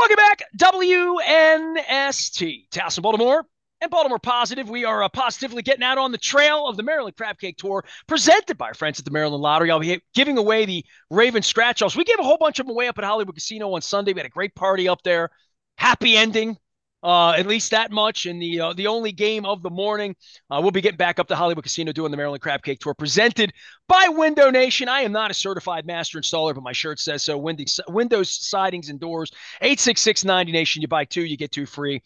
Welcome back, WNST, Towson, Baltimore, and Baltimore Positive. We are positively getting out on the trail of the Maryland Crab Cake Tour, presented by our friends at the Maryland Lottery. I'll be giving away the Raven scratch-offs. We gave a whole bunch of them away up at Hollywood Casino on Sunday. We had a great party up there. Happy ending. At least that much in the only game of the morning. We'll be getting back up to Hollywood Casino doing the Maryland Crab Cake Tour presented by Window Nation. I am not a certified master installer, but my shirt says so. Windows, sidings, and doors. 866-90Nation. You buy two, you get two free.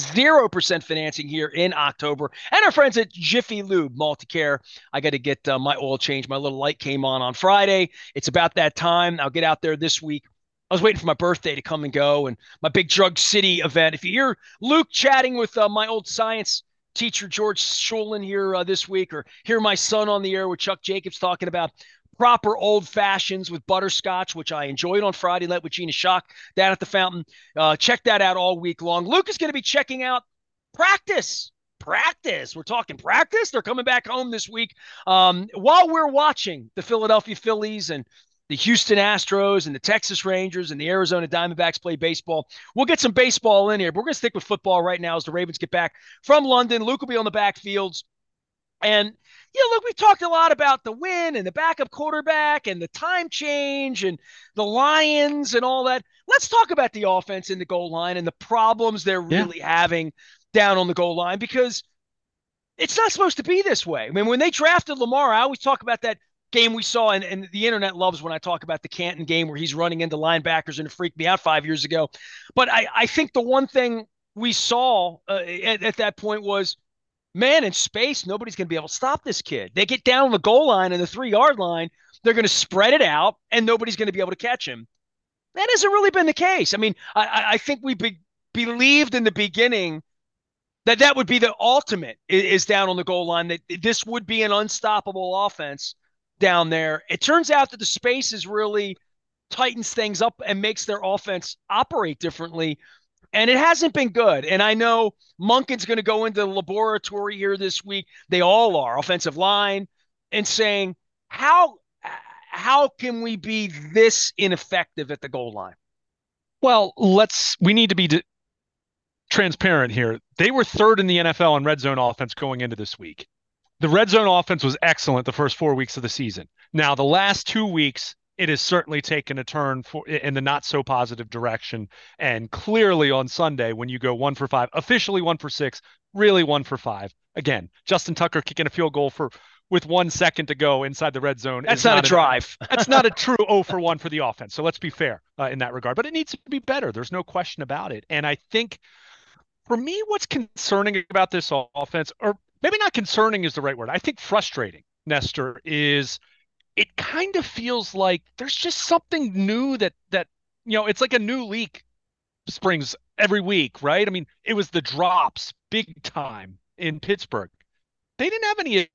0% financing here in October. And our friends at Jiffy Lube Multicare. I got to get my oil change. My little light came on Friday. It's about that time. I'll get out there this week. I was waiting for my birthday to come and go and my big Drug City event. If you hear Luke chatting with my old science teacher, George Schulin, here this week, or hear my son on the air with Chuck Jacobs talking about proper old fashions with butterscotch, which I enjoyed on Friday night with Gina Schock down at the fountain. Check that out all week long. Luke is going to be checking out practice. We're talking practice. They're coming back home this week while we're watching the Philadelphia Phillies and the Houston Astros and the Texas Rangers and the Arizona Diamondbacks play baseball. We'll get some baseball in here, but we're going to stick with football right now as the Ravens get back from London. Luke will be on the backfields. And, look, we've talked a lot about the win and the backup quarterback and the time change and the Lions and all that. Let's talk about the offense in the goal line and the problems they're really having down on the goal line, because it's not supposed to be this way. I mean, when they drafted Lamar, I always talk about that game we saw, and the internet loves when I talk about the Canton game where he's running into linebackers, and it freaked me out 5 years ago. But I think the one thing we saw at that point was, man, in space, nobody's going to be able to stop this kid. They get down on the goal line and the 3-yard line, they're going to spread it out, and nobody's going to be able to catch him. That hasn't really been the case. I mean, I think we believed in the beginning that would be the ultimate, is down on the goal line, that this would be an unstoppable offense down there. It turns out that the spaces really tightens things up and makes their offense operate differently. And it hasn't been good. And I know Monken's going to go into the laboratory here this week. They all are, offensive line, and saying, how can we be this ineffective at the goal line? Well, we need to be transparent here. They were third in the NFL in red zone offense going into this week. The red zone offense was excellent the first 4 weeks of the season. Now, the last 2 weeks, it has certainly taken a turn in the not so positive direction. And clearly on Sunday, when you go 1 for 5, officially 1 for 6, really 1 for 5. Again, Justin Tucker kicking a field goal with 1 second to go inside the red zone. That's not a drive. That's not a true 0 for 1 for the offense. So let's be fair in that regard. But it needs to be better. There's no question about it. And I think for me, what's concerning about this offense, or maybe not concerning is the right word, I think frustrating, Nestor, is it kind of feels like there's just something new that it's like a new leak springs every week, right? I mean, it was the drops big time in Pittsburgh. They didn't have any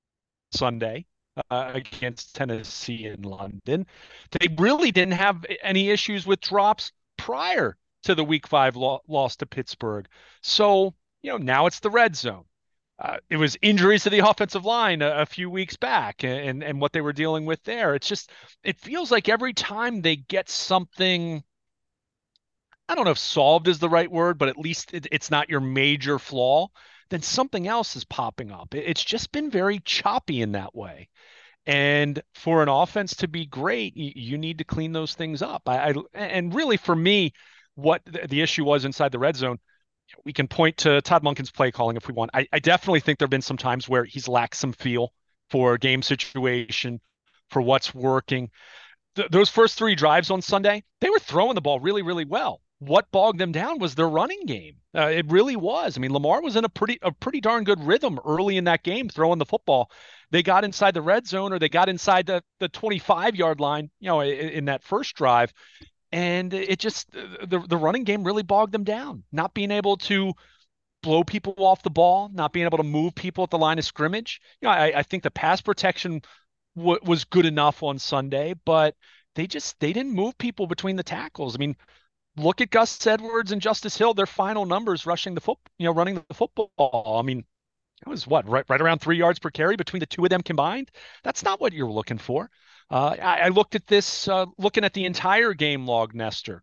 Sunday against Tennessee in London. They really didn't have any issues with drops prior to the week 5 loss to Pittsburgh. So, now it's the red zone. It was injuries to the offensive line a few weeks back and what they were dealing with there. It feels like every time they get something, I don't know if solved is the right word, but at least it's not your major flaw, then something else is popping up. It's just been very choppy in that way. And for an offense to be great, you need to clean those things up. And really for me, what the issue was inside the red zone, we can point to Todd Monken's play calling if we want. I definitely think there have been some times where he's lacked some feel for game situation, for what's working. Those first 3 drives on Sunday, they were throwing the ball really, really well. What bogged them down was their running game. It really was. I mean, Lamar was in a pretty darn good rhythm early in that game, throwing the football. They got inside the red zone, or they got inside the 25-yard line, in that first drive. And it just, the running game really bogged them down, not being able to blow people off the ball, not being able to move people at the line of scrimmage. I think the pass protection was good enough on Sunday, but they didn't move people between the tackles. I mean, look at Gus Edwards and Justice Hill, their final numbers running the football. I mean, it was right around 3 yards per carry between the two of them combined. That's not what you're looking for. I looked at this, looking at the entire game log, Nestor.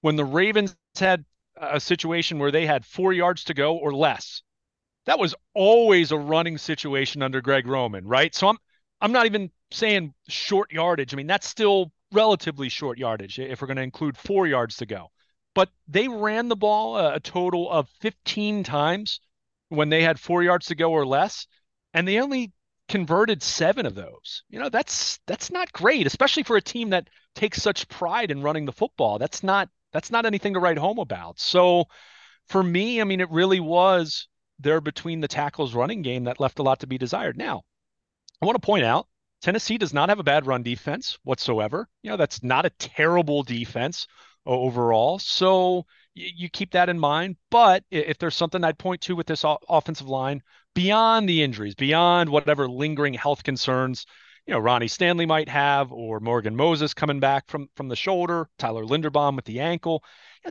when the Ravens had a situation where they had 4 yards to go or less, that was always a running situation under Greg Roman, right? So I'm not even saying short yardage. I mean, that's still relatively short yardage if we're going to include 4 yards to go. But they ran the ball a total of 15 times when they had 4 yards to go or less, and they only converted 7 of those. That's not great, especially for a team that takes such pride in running the football. That's not anything to write home about. So for me, I mean, it really was their between the tackles running game that left a lot to be desired. Now, I want to point out Tennessee does not have a bad run defense whatsoever. That's not a terrible defense overall. So you keep that in mind. But if there's something I'd point to with this offensive line, beyond the injuries, beyond whatever lingering health concerns, Ronnie Stanley might have, or Morgan Moses coming back from the shoulder, Tyler Linderbaum with the ankle,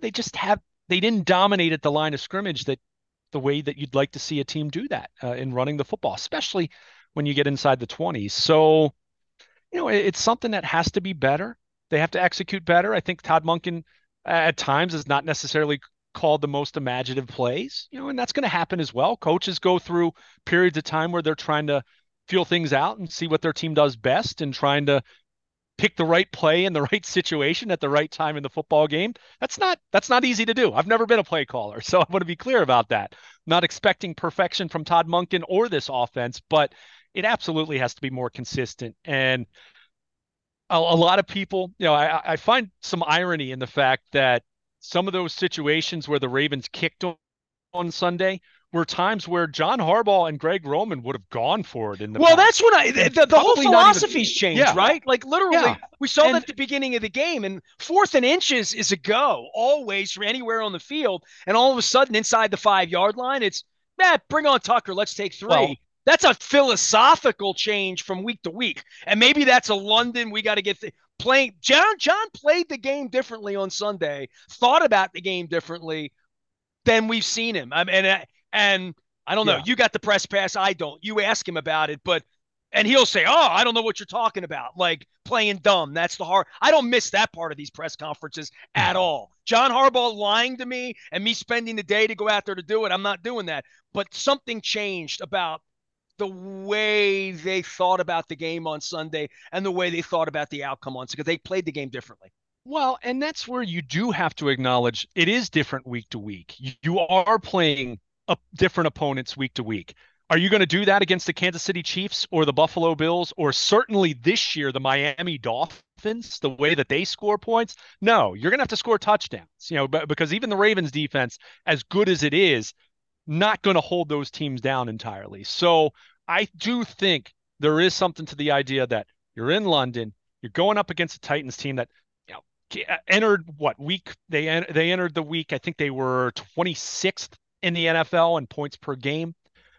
they didn't dominate at the line of scrimmage the way that you'd like to see a team do that in running the football, especially when you get inside the 20s. So, it's something that has to be better. They have to execute better. I think Todd Monken at times is not necessarily called the most imaginative plays, and that's going to happen as well. Coaches go through periods of time where they're trying to feel things out and see what their team does best and trying to pick the right play in the right situation at the right time in the football game. That's not easy to do. I've never been a play caller, so I want to be clear about that. Not expecting perfection from Todd Monken or this offense, but it absolutely has to be more consistent. And a lot of people, I find some irony in the fact that some of those situations where the Ravens kicked on Sunday were times where John Harbaugh and Greg Roman would have gone for it in the Well, past. that's when the whole philosophy's changed, Yeah. right? Like literally, Yeah. we saw And that at the beginning of the game, and 4th and inches is a go always from anywhere on the field, and all of a sudden inside the 5 yard line, it's bring on Tucker, let's take 3. Well, That's a philosophical change from week to week, and maybe that's a London. We got to get playing. John played the game differently on Sunday, thought about the game differently than we've seen him. I mean, and I don't know. yeah. You got the press pass. I don't. You ask him about it, and he'll say, "Oh, I don't know what you're talking about." Like playing dumb. That's the hard. I don't miss that part of these press conferences at all. John Harbaugh lying to me and me spending the day to go out there to do it. I'm not doing that. But something changed about the way they thought about the game on Sunday and the way they thought about the outcome on Sunday, because they played the game differently. Well, and that's where you do have to acknowledge it is different week to week. You are playing different opponents week to week. Are you going to do that against the Kansas City Chiefs or the Buffalo Bills or certainly this year the Miami Dolphins, the way that they score points? No, you're going to have to score touchdowns, because even the Ravens defense, as good as it is, not going to hold those teams down entirely. So I do think there is something to the idea that you're in London, you're going up against a Titans team that entered what week they entered the week. I think they were 26th in the NFL in points per game.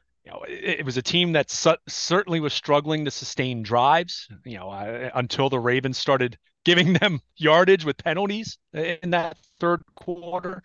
It was a team that certainly was struggling to sustain drives, until the Ravens started giving them yardage with penalties in that third quarter.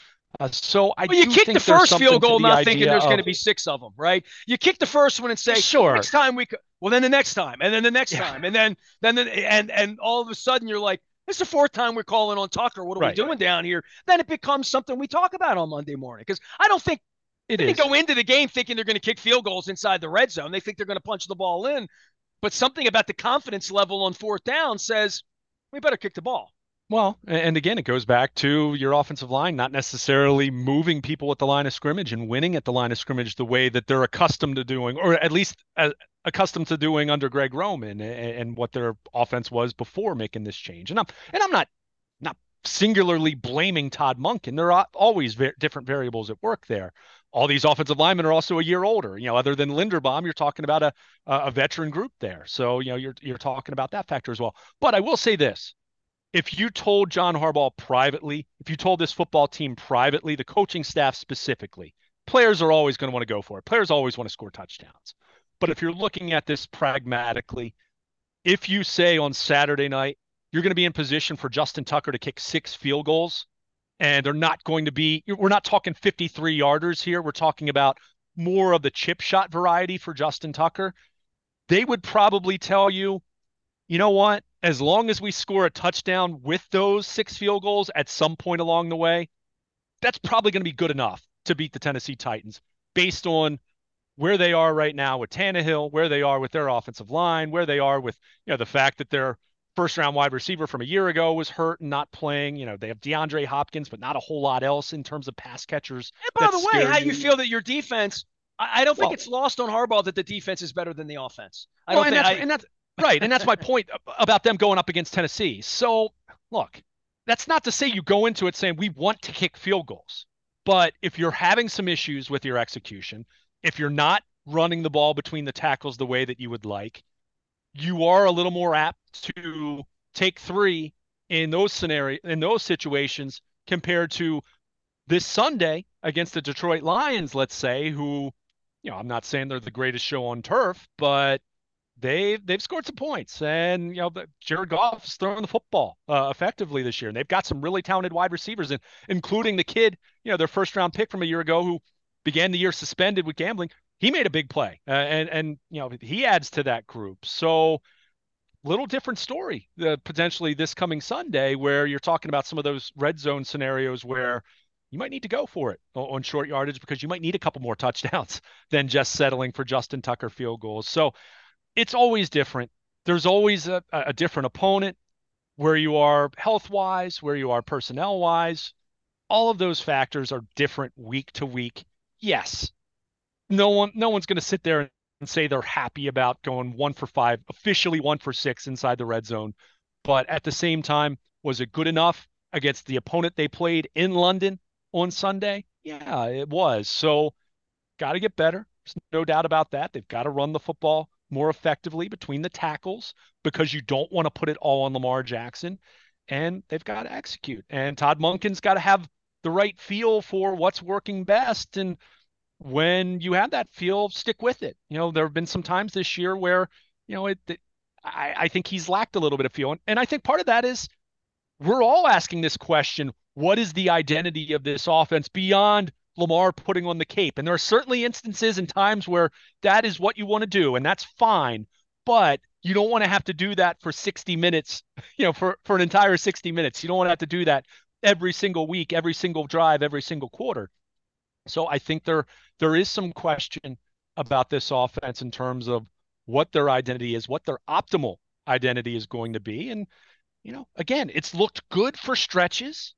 So I you do kick think the first field goal not thinking there's going to be 6 of them, right? You kick the first one and say, sure, next time we could, well, then the next time, and then the next time, and then and all of a sudden you're like, this is the 4th time we're calling on Tucker. What are we doing down here? Then it becomes something we talk about on Monday morning, because I don't think they go into the game thinking they're going to kick field goals inside the red zone. They think they're going to punch the ball in, but something about the confidence level on 4th down says we better kick the ball. Well, and again, it goes back to your offensive line not necessarily moving people at the line of scrimmage and winning at the line of scrimmage the way that they're accustomed to doing, or at least accustomed to doing under Greg Roman and what their offense was before making this change. And I'm not singularly blaming Todd Monken. There are always different variables at work there. All these offensive linemen are also a year older. Other than Linderbaum, you're talking about a veteran group there. So you're talking about that factor as well. But I will say this. If you told John Harbaugh privately, if you told this football team privately, the coaching staff specifically, players are always going to want to go for it. Players always want to score touchdowns. But if you're looking at this pragmatically, if you say on Saturday night, you're going to be in position for Justin Tucker to kick 6 field goals, and they're not going to be, we're not talking 53-yarders here. We're talking about more of the chip shot variety for Justin Tucker. They would probably tell you, you know what? As long as we score a touchdown with those 6 field goals at some point along the way, that's probably going to be good enough to beat the Tennessee Titans based on where they are right now with Tannehill, where they are with their offensive line, where they are with, the fact that their first round wide receiver from a year ago was hurt and not playing. They have DeAndre Hopkins, but not a whole lot else in terms of pass catchers And by that the way, scare how you you. feel that your defense, I don't think Well, it's lost on Harbaugh that the defense is better than the offense. I well, don't and think that's I. and that's right, and that's my point about them going up against Tennessee. So, look, that's not to say you go into it saying we want to kick field goals, but if you're having some issues with your execution, if you're not running the ball between the tackles the way that you would like, you are a little more apt to take three in those situations compared to this Sunday against the Detroit Lions, let's say, who, I'm not saying they're the greatest show on turf, but they've scored some points, and Jared Goff's throwing the football effectively this year, and they've got some really talented wide receivers, and including the kid, their first round pick from a year ago who began the year suspended with gambling. He made a big play, and he adds to that group. So little different story potentially this coming Sunday, where you're talking about some of those red zone scenarios where you might need to go for it on short yardage because you might need a couple more touchdowns than just settling for Justin Tucker field goals. So it's always different. There's always a different opponent where you are health wise, where you are personnel wise. All of those factors are different week to week. Yes, no one's going to sit there and say they're happy about going 1 for 5, officially 1 for 6 inside the red zone. But at the same time, was it good enough against the opponent they played in London on Sunday? Yeah, it was. So got to get better. There's no doubt about that. They've got to run the football more effectively between the tackles because you don't want to put it all on Lamar Jackson. And they've got to execute. And Todd Monken's got to have the right feel for what's working best. And when you have that feel, stick with it. There have been some times this year where, I think he's lacked a little bit of feel. And I think part of that is we're all asking this question: what is the identity of this offense beyond Lamar putting on the cape? And there are certainly instances and times where that is what you want to do, and that's fine. But you don't want to have to do that for 60 minutes, for an entire 60 minutes. You don't want to have to do that every single week, every single drive, every single quarter. So I think there is some question about this offense in terms of what their identity is, what their optimal identity is going to be. And again, it's looked good for stretches.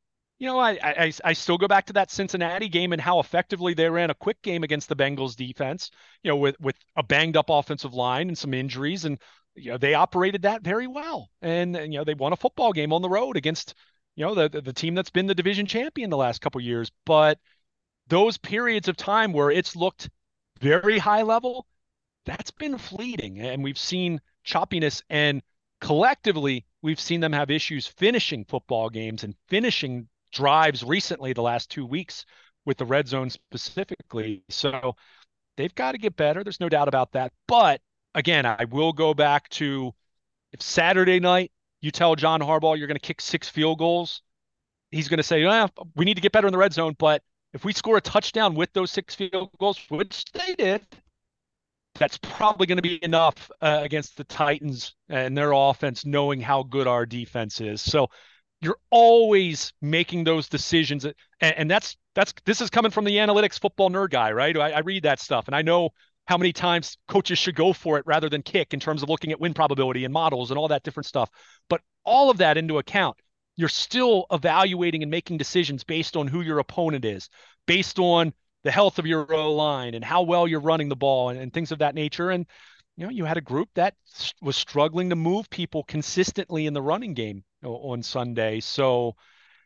I still go back to that Cincinnati game and how effectively they ran a quick game against the Bengals defense, with a banged up offensive line and some injuries. And, they operated that very well. And they won a football game on the road against, the team that's been the division champion the last couple of years. But those periods of time where it's looked very high level, that's been fleeting. And we've seen choppiness, and collectively, we've seen them have issues finishing football games and finishing drives recently, the last 2 weeks with the red zone specifically. So they've got to get better. There's no doubt about that. But again, I will go back to, if Saturday night you tell John Harbaugh you're going to kick 6 field goals, he's going to say, we need to get better in the red zone. But if we score a touchdown with those 6 field goals, which they did, that's probably going to be enough against the Titans and their offense, knowing how good our defense is. So you're always making those decisions, and this is coming from the analytics football nerd guy, right? I read that stuff, and I know how many times coaches should go for it rather than kick in terms of looking at win probability and models and all that different stuff. But all of that into account, you're still evaluating and making decisions based on who your opponent is, based on the health of your O-line and how well you're running the ball and things of that nature. And, you had a group that was struggling to move people consistently in the running game on Sunday. So,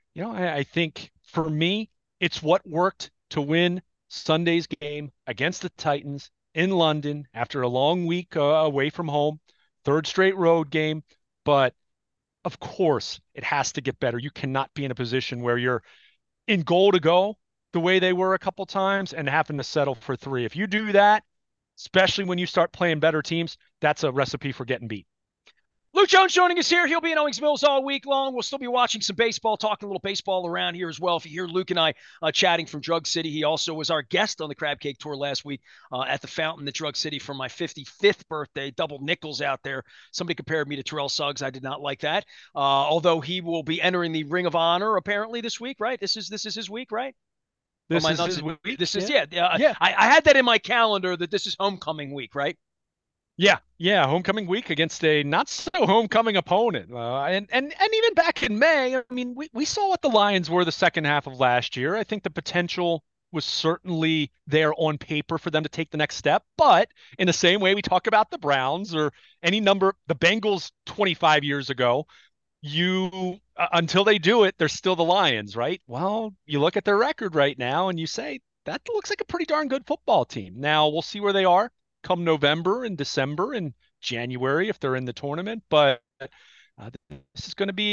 I think for me, it's what worked to win Sunday's game against the Titans in London after a long week away from home, third straight road game. But of course, it has to get better. You cannot be in a position where you're in goal to go the way they were a couple times and having to settle for 3. If you do that, especially when you start playing better teams, that's a recipe for getting beat. Luke Jones joining us here. He'll be in Owings Mills all week long. We'll still be watching some baseball, talking a little baseball around here as well. If you hear Luke and I chatting from Drug City, he also was our guest on the Crab Cake Tour last week at the fountain at Drug City for my 55th birthday. Double nickels out there. Somebody compared me to Terrell Suggs. I did not like that. Although he will be entering the Ring of Honor apparently this week, right? This is his week, right? Or This my is nuts? his week. This is Yeah. yeah. Yeah. I had that in my calendar that this is homecoming week, right? Yeah, yeah, homecoming week against a not so homecoming opponent, and even back in May, I mean, we saw what the Lions were the second half of last year. I think the potential was certainly there on paper for them to take the next step, but in the same way we talk about the Browns or any number, the Bengals 25 years ago, you until they do it, they're still the Lions, right? Well, you look at their record right now and you say that looks like a pretty darn good football team. Now we'll see where they are come November and December and January if they're in the tournament. But this is going to be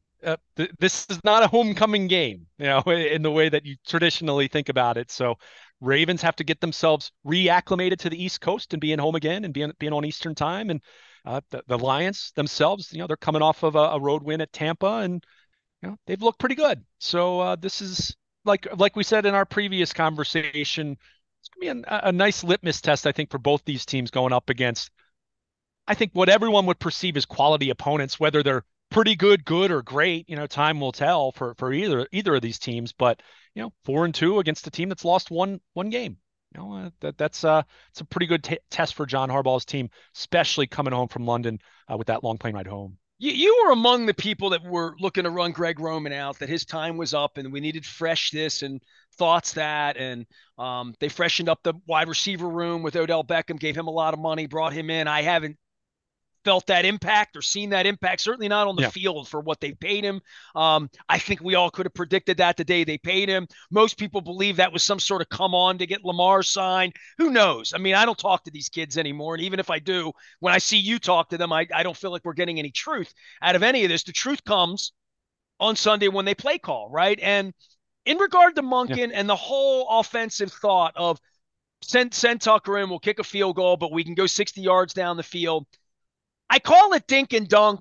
this is not a homecoming game, in the way that you traditionally think about it. So Ravens have to get themselves reacclimated to the East Coast and being home again and being on Eastern time. And the Lions themselves, they're coming off of a road win at Tampa, and they've looked pretty good. So this is like we said in our previous conversation, it's going to be a nice litmus test, I think, for both these teams going up against, I think, what everyone would perceive as quality opponents, whether they're pretty good, good, or great. Time will tell for either of these teams. But 4-2 against a team that's lost one game. That's it's a pretty good test for John Harbaugh's team, especially coming home from London with that long plane ride home. You were among the people that were looking to run Greg Roman out, that his time was up and we needed fresh this and thoughts that. And they freshened up the wide receiver room with Odell Beckham, gave him a lot of money, brought him in. I haven't felt that impact or seen that impact, certainly not on the Yeah. field for what they paid him. I think we all could have predicted that the day they paid him. Most people believe that was some sort of come on to get Lamar signed. Who knows? I mean, I don't talk to these kids anymore. And even if I do, when I see you talk to them, I don't feel like we're getting any truth out of any of this. The truth comes on Sunday when they play call, right? And in regard to Yeah. Monken and the whole offensive thought of send Tucker in, we'll kick a field goal, but we can go 60 yards down the field. I call it dink and dunk.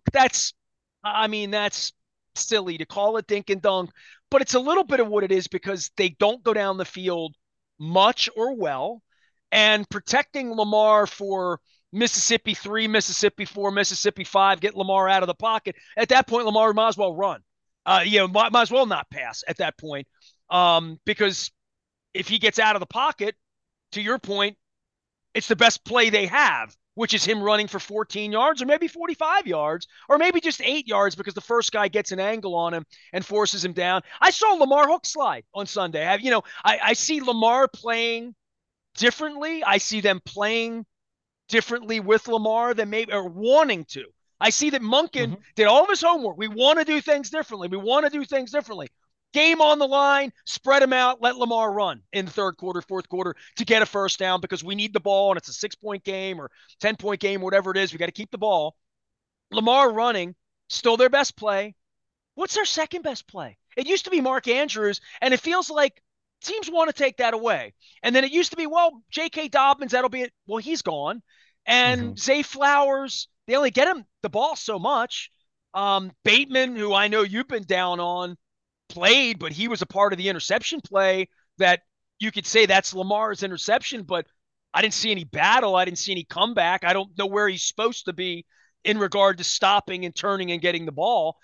That's silly to call it dink and dunk, but it's a little bit of what it is because they don't go down the field much or well. And protecting Lamar for Mississippi 3, Mississippi 4, Mississippi 5, get Lamar out of the pocket. At that point, Lamar might as well run. Might as well not pass at that point. Because if he gets out of the pocket, to your point, it's the best play they have, which is him running for 14 yards or maybe 45 yards or maybe just 8 yards because the first guy gets an angle on him and forces him down. I saw Lamar hook slide on Sunday. I see Lamar playing differently. I see them playing differently with Lamar than maybe or wanting to. I see that Monken Mm-hmm. did all of his homework. We want to do things differently. We want to do things differently. Game on the line, spread him out, let Lamar run in the third quarter, fourth quarter to get a first down because we need the ball and it's a 6-point game or 10-point game, whatever it is. We got to keep the ball. Lamar running, still their best play. What's their second best play? It used to be Mark Andrews, and it feels like teams want to take that away. And then it used to be, well, J.K. Dobbins, that'll be it. Well, he's gone. Mm-hmm. And Zay Flowers, they only get him the ball so much. Bateman, who I know you've been down on, played, but he was a part of the interception play that you could say that's Lamar's interception, but I didn't see any battle. I didn't see any comeback. I don't know where he's supposed to be in regard to stopping and turning and getting the ball.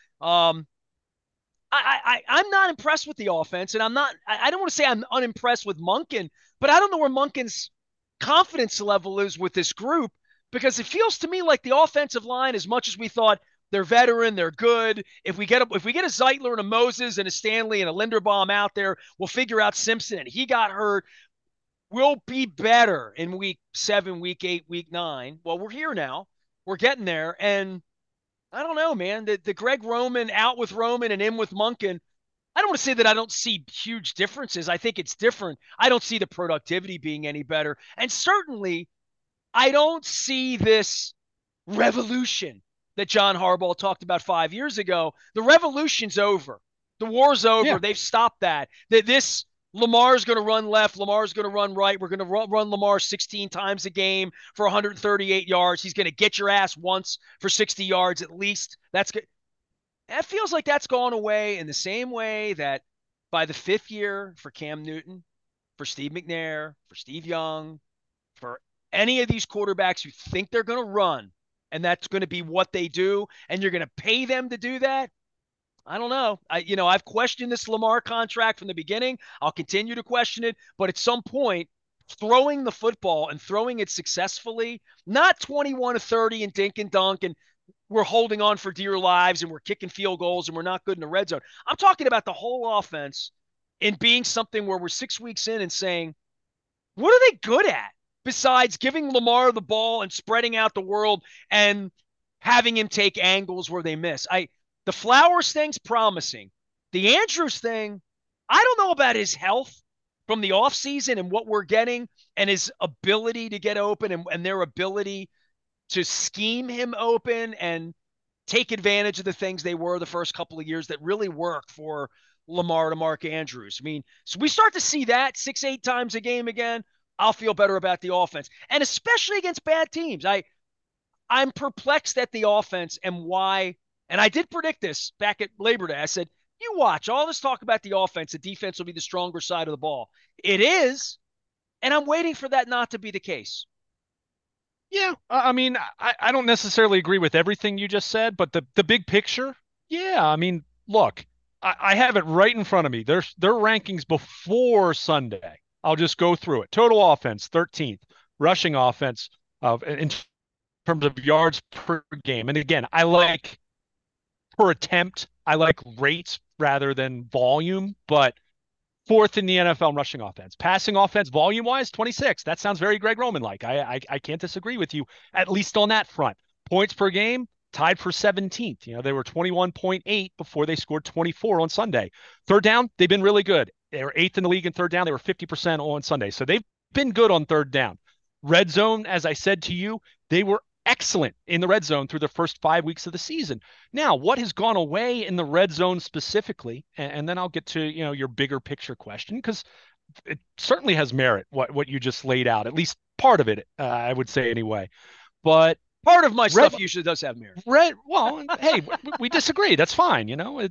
I'm not impressed with the offense, and I don't want to say I'm unimpressed with Monken, but I don't know where Monken's confidence level is with this group because it feels to me like the offensive line, as much as we thought they're veteran, they're good. If we get a Zeitler and a Moses and a Stanley and a Linderbaum out there, we'll figure out Simpson and he got hurt. We'll be better in week 7, week 8, week 9. Well, we're here now. We're getting there, and I don't know, man. The Greg Roman out with Roman and in with Monken. I don't want to say that I don't see huge differences. I think it's different. I don't see the productivity being any better. And certainly, I don't see this revolution that John Harbaugh talked about 5 years ago. The revolution's over. The war's over. Yeah. They've stopped that. This Lamar's going to run left. Lamar's going to run right. We're going to run Lamar 16 times a game for 138 yards. He's going to get your ass once for 60 yards at least. That's good. That feels like that's gone away in the same way that by the fifth year for Cam Newton, for Steve McNair, for Steve Young, for any of these quarterbacks who think they're going to run and that's going to be what they do, and you're going to pay them to do that. I don't know. I've questioned this Lamar contract from the beginning. I'll continue to question it, but at some point, throwing the football and throwing it successfully, not 21 to 30 and dink and dunk and we're holding on for dear lives and we're kicking field goals and we're not good in the red zone. I'm talking about the whole offense and being something where we're 6 weeks in and saying, what are they good at besides giving Lamar the ball and spreading out the world and having him take angles where they miss? The Flowers thing's promising. The Andrews thing, I don't know about his health from the offseason and what we're getting and his ability to get open and their ability to scheme him open and take advantage of the things they were the first couple of years that really work for Lamar to Mark Andrews. I mean, so we start to see that 6-8 times a game again. I'll feel better about the offense, and especially against bad teams. I'm perplexed at the offense and why. And I did predict this back at Labor Day. I said, you watch all this talk about the offense. The defense will be the stronger side of the ball. It is, and I'm waiting for that not to be the case. Yeah, I mean, I don't necessarily agree with everything you just said, but the big picture, yeah, I mean, look, I have it right in front of me. Their rankings before Sunday. I'll just go through it. Total offense, 13th. Rushing offense in terms of yards per game. And again, I like per attempt. I like rates rather than volume, but fourth in the NFL in rushing offense. Passing offense, volume-wise, 26. That sounds very Greg Roman-like. I can't disagree with you, at least on that front. Points per game, tied for 17th. They were 21.8 before they scored 24 on Sunday. Third down, they've been really good. They were 8th in the league in third down. They were 50% on Sunday. So they've been good on third down. Red zone, as I said to you, they were excellent in the red zone through the first 5 weeks of the season. Now, what has gone away in the red zone specifically, and then I'll get to your bigger picture question, because it certainly has merit what you just laid out, at least part of it, I would say anyway. But part of my stuff usually does have merit. Well, hey, we disagree. That's fine.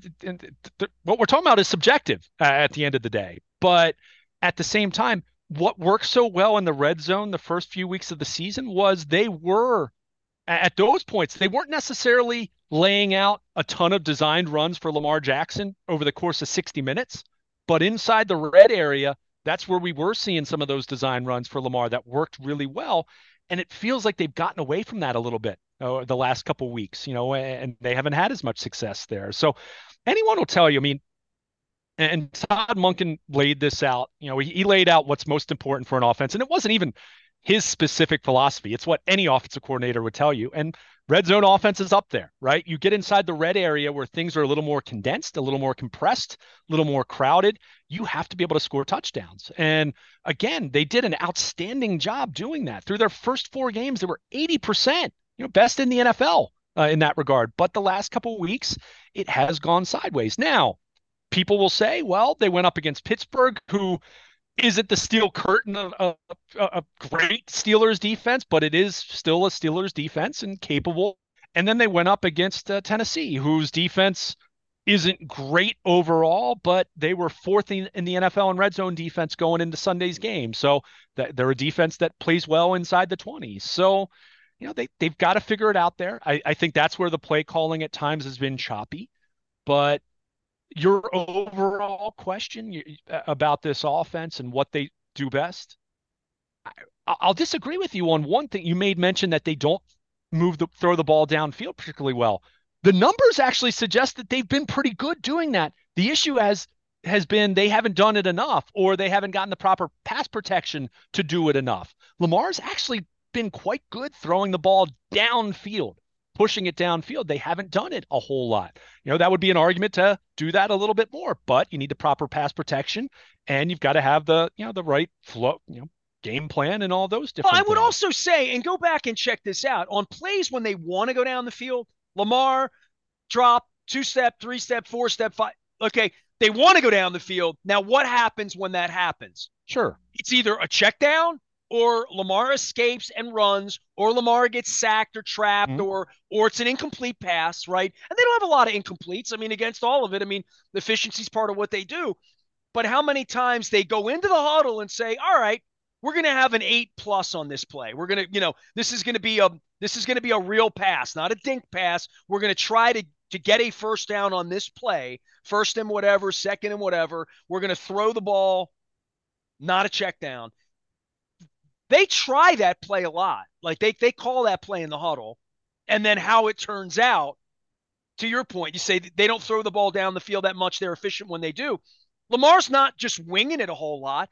What we're talking about is subjective at the end of the day. But at the same time, what worked so well in the red zone the first few weeks of the season was they were at those points, they weren't necessarily laying out a ton of designed runs for Lamar Jackson over the course of 60 minutes. But inside the red area, that's where we were seeing some of those design runs for Lamar that worked really well. And it feels like they've gotten away from that a little bit the last couple of weeks, and they haven't had as much success there. So anyone will tell you, I mean, and Todd Monken laid this out. He laid out what's most important for an offense, and it wasn't even his specific philosophy. It's what any offensive coordinator would tell you. And red zone offense is up there, right? You get inside the red area where things are a little more condensed, a little more compressed, a little more crowded. You have to be able to score touchdowns. And again, they did an outstanding job doing that. Through their first 4 games, they were 80%, best in the NFL in that regard. But the last couple of weeks, it has gone sideways. Now, people will say, well, they went up against Pittsburgh, who isn't the steel curtain of a great Steelers defense, but it is still a Steelers defense and capable. And then they went up against Tennessee, whose defense isn't great overall, but they were 4th in the NFL in red zone defense going into Sunday's game. So they're a defense that plays well inside the 20s. So, they've got to figure it out there. I think that's where the play calling at times has been choppy. But your overall question about this offense and what they do best, I'll disagree with you on one thing. You made mention that they don't throw the ball downfield particularly well. The numbers actually suggest that they've been pretty good doing that. The issue has been they haven't done it enough, or they haven't gotten the proper pass protection to do it enough. Lamar's actually been quite good throwing the ball downfield, pushing it downfield. They haven't done it a whole lot. That would be an argument to do that a little bit more, but you need the proper pass protection, and you've got to have the right flow, game plan and all those different things. I would things. also say, and go back and check this out, on plays when they want to go down the field, Lamar, drop, 2-step, 3-step, 4-step, 5. Okay, They want to go down the field. Now, what happens when that happens? Sure. It's either a check down or Lamar escapes and runs, or Lamar gets sacked or trapped, Mhm. or it's an incomplete pass, right? And they don't have a lot of incompletes. I mean, against all of it, I mean, the efficiency is part of what they do. But how many times they go into the huddle and say, "All right, we're going to have an 8+ on this play. We're going to, this is going to be a real pass, not a dink pass. We're going to try to get a first down on this play, first and whatever, second and whatever. We're going to throw the ball, not a check down." They try that play a lot. Like they call that play in the huddle. And then how it turns out, to your point, you say they don't throw the ball down the field that much. They're efficient when they do. Lamar's not just winging it a whole lot.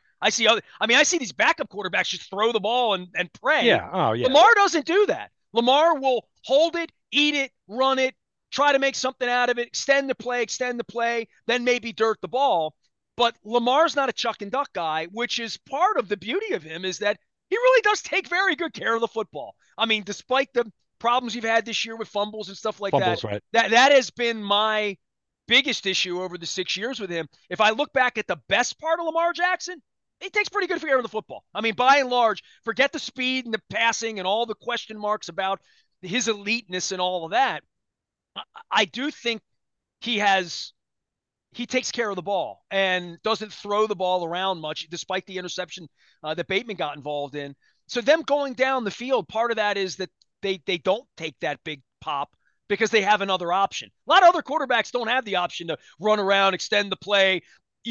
I see these backup quarterbacks just throw the ball and pray. Yeah. Oh, yeah. Lamar doesn't do that. Lamar will hold it, eat it, run it, try to make something out of it, extend the play, then maybe dirt the ball. But Lamar's not a chuck and duck guy, which is part of the beauty of him, is that he really does take very good care of the football. I mean, despite the problems you've had this year with fumbles and stuff like that, Fumbles, right? that has been my biggest issue over the 6 years with him. If I look back at the best part of Lamar Jackson, he takes pretty good care of the football. I mean, by and large, forget the speed and the passing and all the question marks about his eliteness and all of that. I do think he has he takes care of the ball and doesn't throw the ball around much, despite the interception that Bateman got involved in. So them going down the field, part of that is that they don't take that big pop because they have another option. A lot of other quarterbacks don't have the option to run around, extend the play,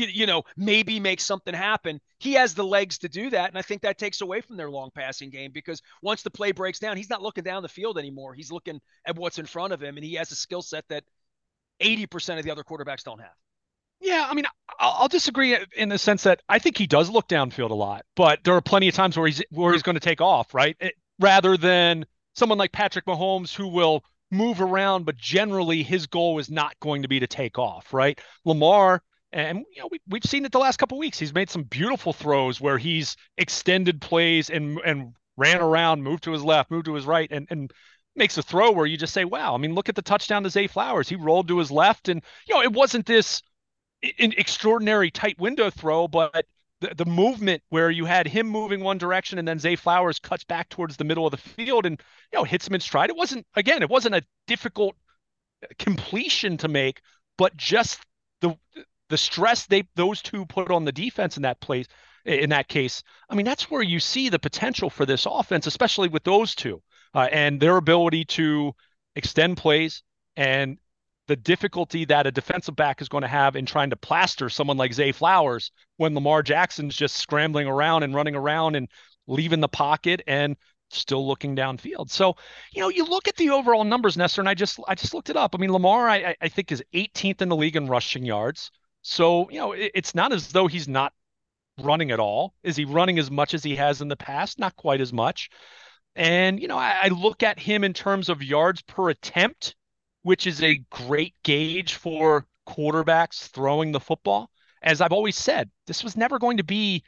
maybe make something happen. He has the legs to do that, and I think that takes away from their long passing game because once the play breaks down, he's not looking down the field anymore. He's looking at what's in front of him, and he has a skill set that 80% of the other quarterbacks don't have. Yeah, I mean, I'll disagree in the sense that I think he does look downfield a lot, but there are plenty of times where he's going to take off, right? Rather than someone like Patrick Mahomes who will move around, but generally his goal is not going to be to take off, right? Lamar, and we've seen it the last couple of weeks. He's made some beautiful throws where he's extended plays and ran around, moved to his left, moved to his right, and makes a throw where you just say, wow. I mean, look at the touchdown to Zay Flowers. He rolled to his left, and it wasn't this an extraordinary tight window throw, but the movement where you had him moving one direction and then Zay Flowers cuts back towards the middle of the field and hits him in stride. It wasn't a difficult completion to make, but just the stress those two put on the defense in that case. I mean, that's where you see the potential for this offense, especially with those two and their ability to extend plays and the difficulty that a defensive back is going to have in trying to plaster someone like Zay Flowers when Lamar Jackson's just scrambling around and running around and leaving the pocket and still looking downfield. So, you look at the overall numbers, Nestor, and I just looked it up. I mean, Lamar, I think is 18th in the league in rushing yards. So, it's not as though he's not running at all. Is he running as much as he has in the past? Not quite as much. And, I look at him in terms of yards per attempt, which is a great gauge for quarterbacks throwing the football. As I've always said, this was never going to be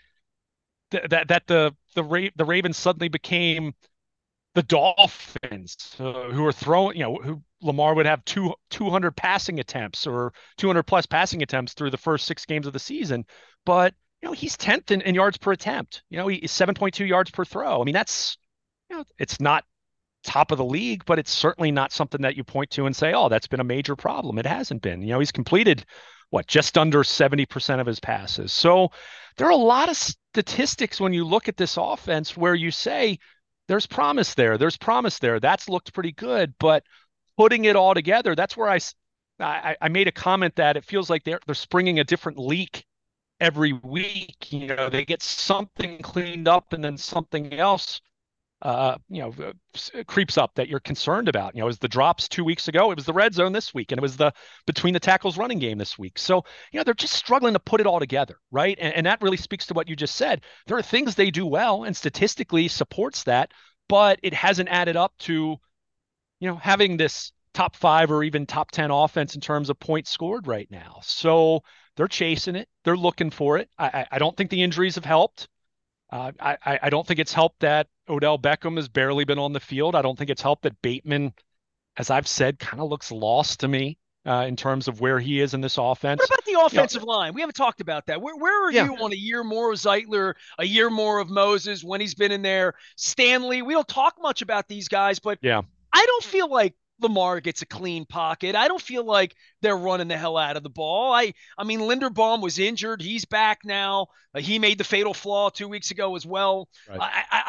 that the Ravens suddenly became the Dolphins who are throwing, who Lamar would have 200 passing attempts or 200 plus passing attempts through the first 6 games of the season. But, he's 10th in yards per attempt. He's 7.2 yards per throw. I mean, that's, it's not top of the league, but it's certainly not something that you point to and say, oh, that's been a major problem. It hasn't been. He's completed just under 70% of his passes. So there are a lot of statistics when you look at this offense where you say there's promise there. There's promise there. That's looked pretty good, but putting it all together, that's where I made a comment that it feels like they're springing a different leak every week. They get something cleaned up and then something else creeps up that you're concerned about. It was the drops 2 weeks ago. It was the red zone this week, and it was the between the tackles running game this week. So, they're just struggling to put it all together, right? And that really speaks to what you just said. There are things they do well, and statistically supports that, but it hasn't added up to, having this top 5 or even top 10 offense in terms of points scored right now. So they're chasing it. They're looking for it. I don't think the injuries have helped. I don't think it's helped that Odell Beckham has barely been on the field. I don't think it's helped that Bateman, as I've said, kind of looks lost to me. in terms of where he is in this What offense. about the You know, offensive line? We haven't talked about that. Where are yeah, you on a year more of Zeitler, a year more of Moses when he's been in there? Stanley, we don't talk much about these guys, but yeah, I don't feel like Lamar gets a clean pocket. I don't feel like they're running the hell out of the ball. I mean, Linderbaum was injured. He's back now. He made the fatal flaw 2 weeks ago as well. right.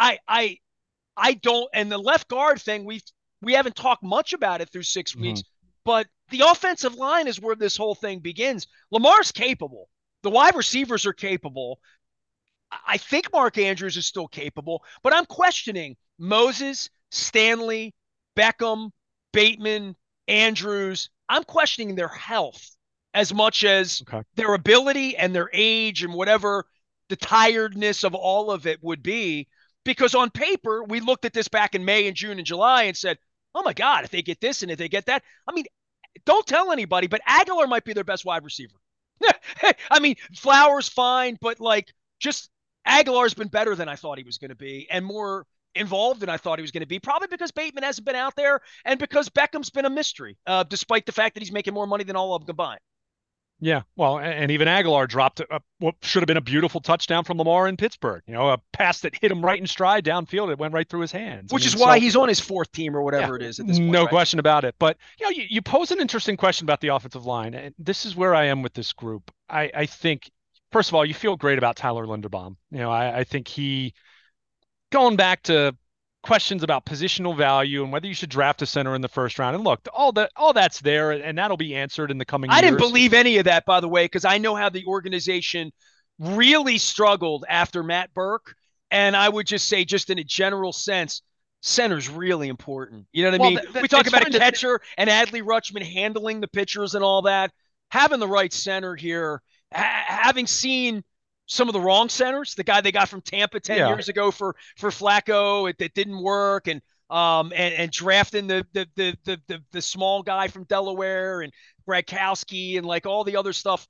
I don't. And the left guard thing, we haven't talked much about it through 6 weeks, Mhm. but the offensive line is where this whole thing begins. Lamar's capable. The wide receivers are capable. I think Mark Andrews is still capable, but I'm questioning Moses, Stanley, Beckham, Bateman, Andrews. I'm questioning their health as much as Okay. their ability and their age and whatever the tiredness of all of it would be. Because on paper, we looked at this back in May and June and July and said, oh my God, if they get this and if they get that. I mean, don't tell anybody, but Aguilar might be their best wide receiver. I mean, Flowers fine, but like just Aguilar's been better than I thought he was going to be and more involved than I thought he was going to be, probably because Bateman hasn't been out there and because Beckham's been a mystery, despite the fact that he's making more money than all of them combined. Yeah, well, and even Aguilar dropped what should have been a beautiful touchdown from Lamar in Pittsburgh. A pass that hit him right in stride downfield. It went right through his hands. I Which mean, is why so he's on his fourth team or yeah, whatever it is at this point, no right? question about it. But you pose an interesting question about the offensive line, and this is where I am with this group. I think, first of all, you feel great about Tyler Linderbaum. I think he going back to questions about positional value and whether you should draft a center in the first round. And look, all that's there, and that'll be answered in the coming I didn't years. believe any of that, by the way, because I know how the organization really struggled after Matt Burke. And I would just say, just in a general sense, center's really important. You know what I Well, mean? We talk it's about a fine to catcher and Adley Rutschman handling the pitchers and all that. Having the right center here, having seen some of the wrong centers, the guy they got from Tampa 10 yeah. years ago for Flacco, that didn't work, and drafting the small guy from Delaware and Gradkowski and like all the other stuff.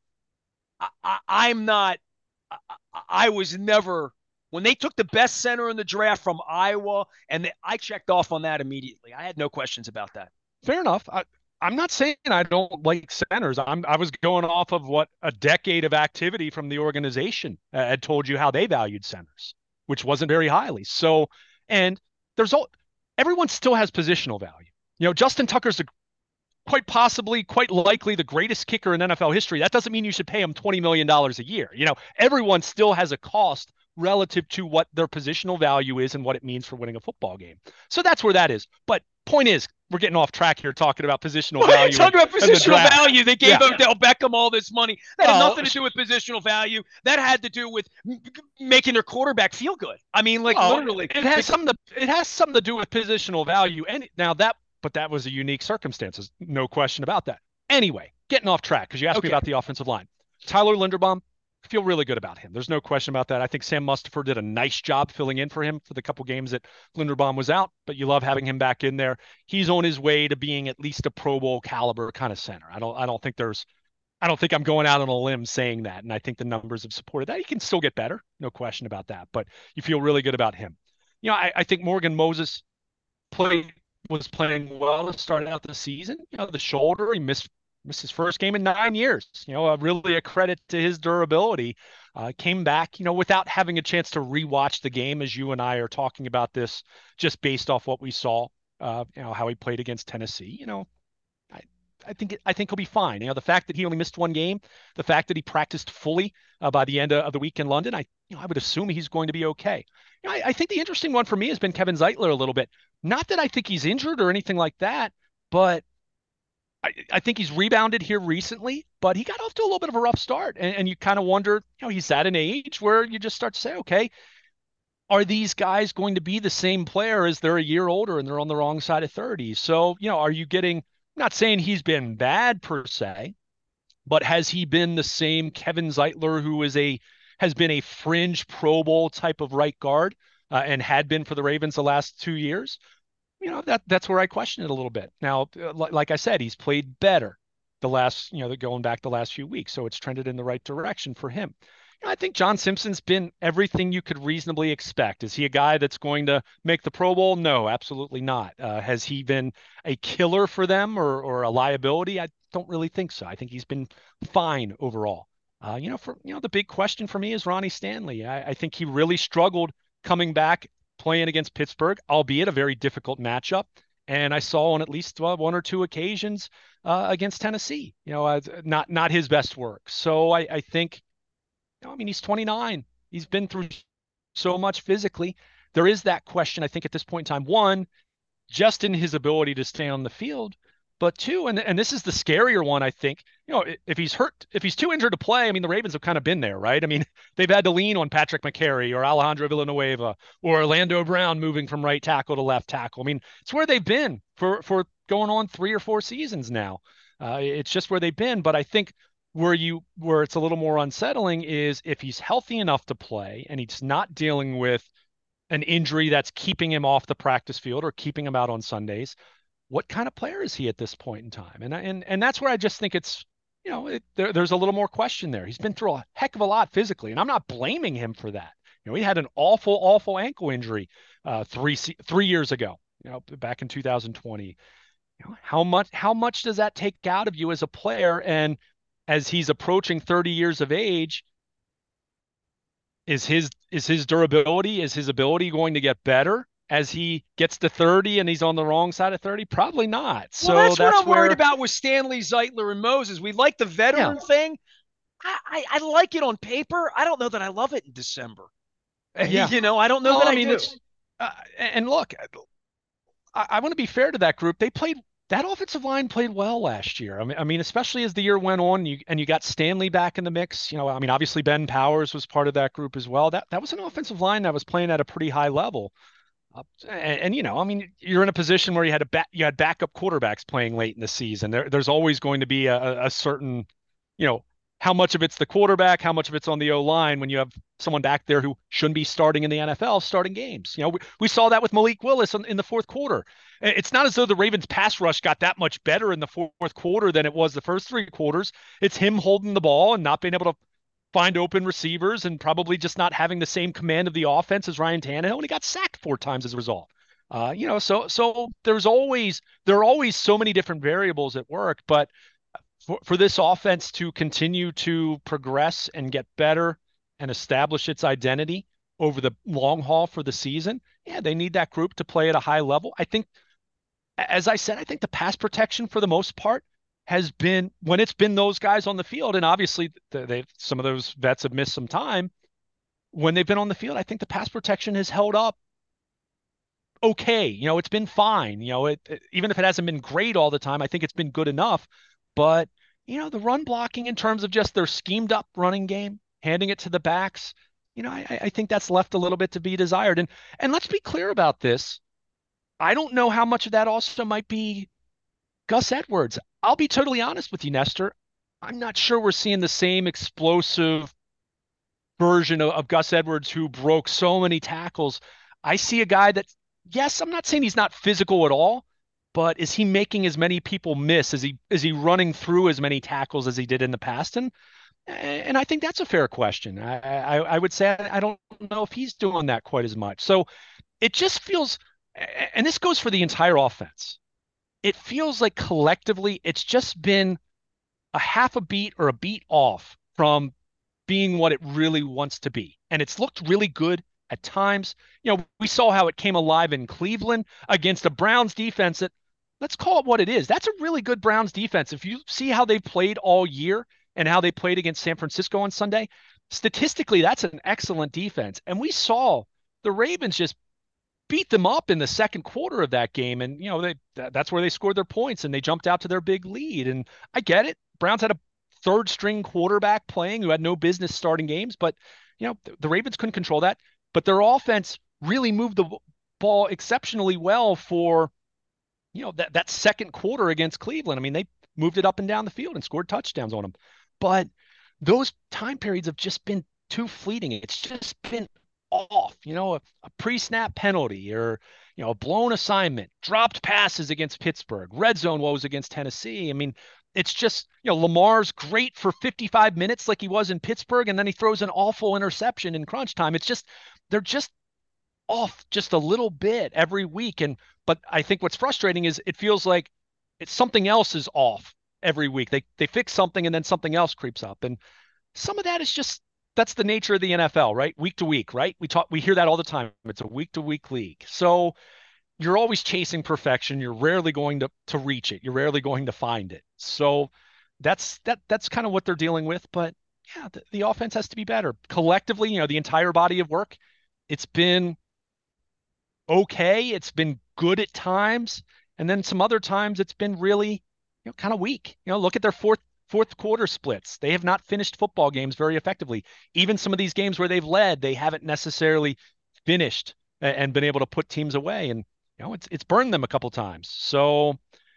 I'm not. I was never when they took the best center in the draft from Iowa, and I checked off on that immediately. I had no questions about that. Fair enough. I'm not saying I don't like centers. I was going off of what a decade of activity from the organization had told you how they valued centers, which wasn't very highly. So, and there's all everyone still has positional value. Justin Tucker's quite possibly, quite likely the greatest kicker in NFL history. That doesn't mean you should pay him $20 million a year. Everyone still has a cost relative to what their positional value is and what it means for winning a football game. So that's where that is. But point is, we're getting off track here talking about positional value. Talking about positional value, they gave yeah. Odell Beckham all this money. That had nothing to do with positional value. That had to do with making their quarterback feel good. I mean, like literally, it has something to do with positional value. And now but that was a unique circumstances, no question about that. Anyway, getting off track because you asked me about the offensive line. Tyler Linderbaum, feel really good about him. There's no question about that. I think Sam Mustipher did a nice job filling in for him for the couple games that Linderbaum was out, but you love having him back in there. He's on his way to being at least a Pro Bowl caliber kind of center. I don't think I'm going out on a limb saying that, and I think the numbers have supported that. He can still get better, no question about that, but you feel really good about him. I think Morgan Moses was playing well to start out the season. The shoulder, he missed his first game in 9 years. Really a credit to his durability. Came back, without having a chance to rewatch the game as you and I are talking about this, just based off what we saw, how he played against Tennessee. I think he'll be fine. The fact that he only missed one game, the fact that he practiced fully by the end of the week in London, I would assume he's going to be okay. I think the interesting one for me has been Kevin Zeitler a little bit. Not that I think he's injured or anything like that, but I think he's rebounded here recently, but he got off to a little bit of a rough start. And you kind of wonder, he's at an age where you just start to say, okay, are these guys going to be the same player as they're a year older and they're on the wrong side of 30? So, are you getting, I'm not saying he's been bad per se, but has he been the same Kevin Zeitler who has been a fringe Pro Bowl type of right guard and had been for the Ravens the last 2 years? That's where I question it a little bit. Now, like I said, he's played better going back the last few weeks, so it's trended in the right direction for him. I think John Simpson's been everything you could reasonably expect. Is he a guy that's going to make the Pro Bowl? No, absolutely not. Has he been a killer for them or a liability? I don't really think so. I think he's been fine overall. The big question for me is Ronnie Stanley. I think he really struggled coming back playing against Pittsburgh, albeit a very difficult matchup. And I saw on at least one or two occasions against Tennessee. Not his best work. So I think I mean, he's 29. He's been through so much physically. There is that question, I think, at this point in time. One, just in his ability to stay on the field. But two, and this is the scarier one, I think, if he's hurt, if he's too injured to play, I mean, the Ravens have kind of been there, right? I mean, they've had to lean on Patrick McCary or Alejandro Villanueva or Orlando Brown moving from right tackle to left tackle. I mean, it's where they've been for going on 3 or 4 seasons now. It's just where they've been. But I think where it's a little more unsettling is if he's healthy enough to play and he's not dealing with an injury that's keeping him off the practice field or keeping him out on Sundays, what kind of player is he at this point in time? And that's where I just think it's there's a little more question there. He's been through a heck of a lot physically, and I'm not blaming him for that. He had an awful ankle injury 3 years ago. Back in 2020. How much does that take out of you as a player? And as he's approaching 30 years of age, is his durability, is his ability going to get better as he gets to 30 and he's on the wrong side of 30? Probably not. So well, that's what I'm where, worried about with Stanley, Zeitler, and Moses. We like the veteran thing. I like it on paper. I don't know that I love it in December. Yeah. I don't know that I do. And look, I want to be fair to that group. That offensive line played well last year. I mean, especially as the year went on, you got Stanley back in the mix. I mean, obviously Ben Powers was part of that group as well. That was an offensive line that was playing at a pretty high level. I mean, you're in a position where you had backup quarterbacks playing late in the season. There's always going to be a certain, how much of it's the quarterback, how much of it's on the O-line when you have someone back there who shouldn't be starting in the NFL starting games. We saw that with Malik Willis in the fourth quarter. It's not as though the Ravens pass rush got that much better in the fourth quarter than it was the first 3 quarters. It's him holding the ball and not being able to find open receivers and probably just not having the same command of the offense as Ryan Tannehill, and he got sacked 4 times as a result. So there are always so many different variables at work, but for this offense to continue to progress and get better and establish its identity over the long haul for the season, they need that group to play at a high level. I think, as I said, I think the pass protection for the most part has been, when it's been those guys on the field, and obviously some of those vets have missed some time. When they've been on the field, I think the pass protection has held up okay. It's been fine. Even if it hasn't been great all the time, I think it's been good enough. But the run blocking in terms of just their schemed up running game, handing it to the backs, I think that's left a little bit to be desired. And let's be clear about this. I don't know how much of that also might be Gus Edwards. I'll be totally honest with you, Nestor. I'm not sure we're seeing the same explosive version of Gus Edwards who broke so many tackles. I see a guy that, yes, I'm not saying he's not physical at all, but is he making as many people miss? Is he running through as many tackles as he did in the past? And I think that's a fair question. I would say I don't know if he's doing that quite as much. So it just feels, and this goes for the entire offense, it feels like collectively it's just been a half a beat or a beat off from being what it really wants to be. And it's looked really good at times. We saw how it came alive in Cleveland against a Browns defense that, let's call it what it is. That's a really good Browns defense. If you see how they've played all year and how they played against San Francisco on Sunday, statistically, that's an excellent defense. And we saw the Ravens just beat them up in the second quarter of that game. And, that's where they scored their points and they jumped out to their big lead. And I get it. Browns had a third string quarterback playing who had no business starting games, but, the Ravens couldn't control that. But their offense really moved the ball exceptionally well for, that second quarter against Cleveland. I mean, they moved it up and down the field and scored touchdowns on them. But those time periods have just been too fleeting. It's just been off, a pre-snap penalty or, a blown assignment, dropped passes against Pittsburgh, red zone woes against Tennessee. I mean, it's just, Lamar's great for 55 minutes like he was in Pittsburgh, and then he throws an awful interception in crunch time. It's just, they're just off just a little bit every week. But I think what's frustrating is it feels like it's something else is off every week. They fix something and then something else creeps up. And some of that is just, that's the nature of the NFL, right? Week to week, right? We hear that all the time. It's a week to week league. So you're always chasing perfection. You're rarely going to reach it. You're rarely going to find it. So that's kind of what they're dealing with. But yeah, the offense has to be better collectively. The entire body of work. It's been okay. It's been good at times, and then some other times it's been really, kind of weak. Look at their fourth quarter splits. They have not finished football games very effectively. Even some of these games where they've led, they haven't necessarily finished and been able to put teams away. And it's burned them a couple times. So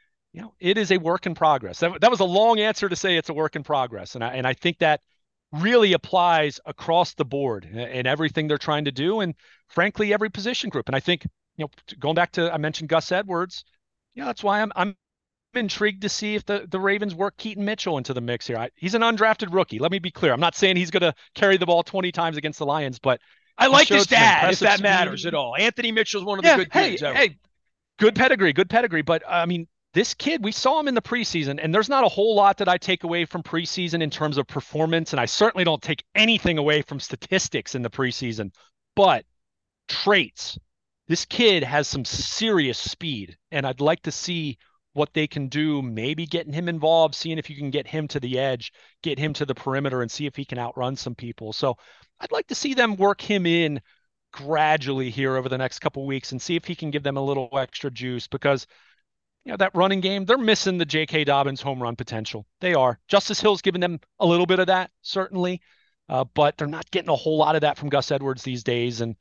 it is a work in progress. That was a long answer to say it's a work in progress, and I think that really applies across the board in everything they're trying to do, and frankly, every position group. And I think going back to, I mentioned Gus Edwards. That's why I'm intrigued to see if the Ravens work Keaton Mitchell into the mix here. He's an undrafted rookie. Let me be clear. I'm not saying he's going to carry the ball 20 times against the Lions, but I like his some dad, if impressive that speed. matters at all. Anthony Mitchell's one of the good kids ever. Hey, good pedigree. But I mean, this kid, we saw him in the preseason, and there's not a whole lot that I take away from preseason in terms of performance, and I certainly don't take anything away from statistics in the preseason. But traits, this kid has some serious speed, and I'd like to see what they can do, maybe getting him involved, seeing if you can get him to the edge, get him to the perimeter, and see if he can outrun some people. So I'd like to see them work him in gradually here over the next couple of weeks and see if he can give them a little extra juice, because that running game, they're missing the J.K. Dobbins home run potential. They are. Justice Hill's given them a little bit of that, certainly, but they're not getting a whole lot of that from Gus Edwards these days. And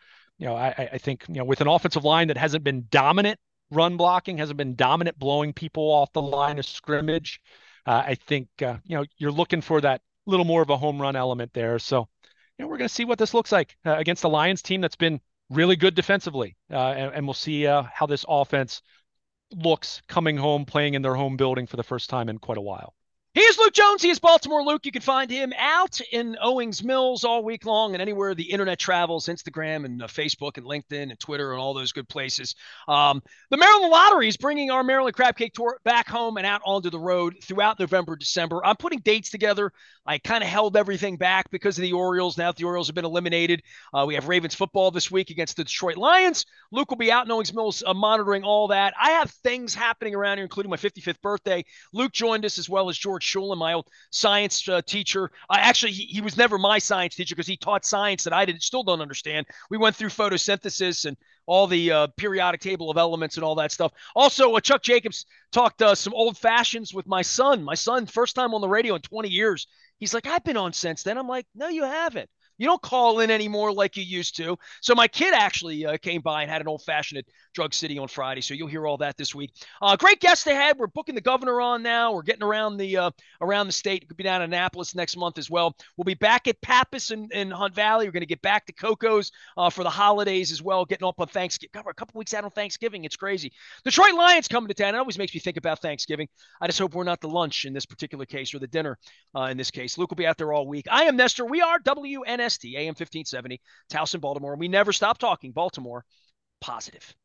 I think with an offensive line that hasn't been dominant run blocking, hasn't been dominant blowing people off the line of scrimmage, I think you're looking for that little more of a home run element there. So we're going to see what this looks like against the Lions team that's been really good defensively, and we'll see how this offense looks coming home, playing in their home building for the first time in quite a while. He is Luke Jones. He is Baltimore Luke. You can find him out in Owings Mills all week long and anywhere the internet travels, Instagram and Facebook and LinkedIn and Twitter and all those good places. The Maryland Lottery is bringing our Maryland Crab Cake Tour back home and out onto the road throughout November, December. I'm putting dates together. I kind of held everything back because of the Orioles. Now that the Orioles have been eliminated, we have Ravens football this week against the Detroit Lions. Luke will be out in Owings Mills monitoring all that. I have things happening around here, including my 55th birthday. Luke joined us, as well as George Schulen, my old science teacher. Actually, he was never my science teacher because he taught science that I still don't understand. We went through photosynthesis and all the periodic table of elements and all that stuff. Also, Chuck Jacobs talked some old fashions with my son. My son, first time on the radio in 20 years. He's like, I've been on since then. I'm like, no, you haven't. You don't call in anymore like you used to. So my kid actually came by and had an old-fashioned at Drug City on Friday. So you'll hear all that this week. Great guests they had. We're booking the governor on now. We're getting around the state. Could be down in Annapolis next month as well. We'll be back at Pappas in Hunt Valley. We're going to get back to Coco's for the holidays as well. Getting up on Thanksgiving. God, we're a couple weeks out on Thanksgiving. It's crazy. Detroit Lions coming to town. It always makes me think about Thanksgiving. I just hope we're not the lunch in this particular case, or the dinner in this case. Luke will be out there all week. I am Nestor. We are WNST AM 1570, Towson, Baltimore. We never stop talking Baltimore positive.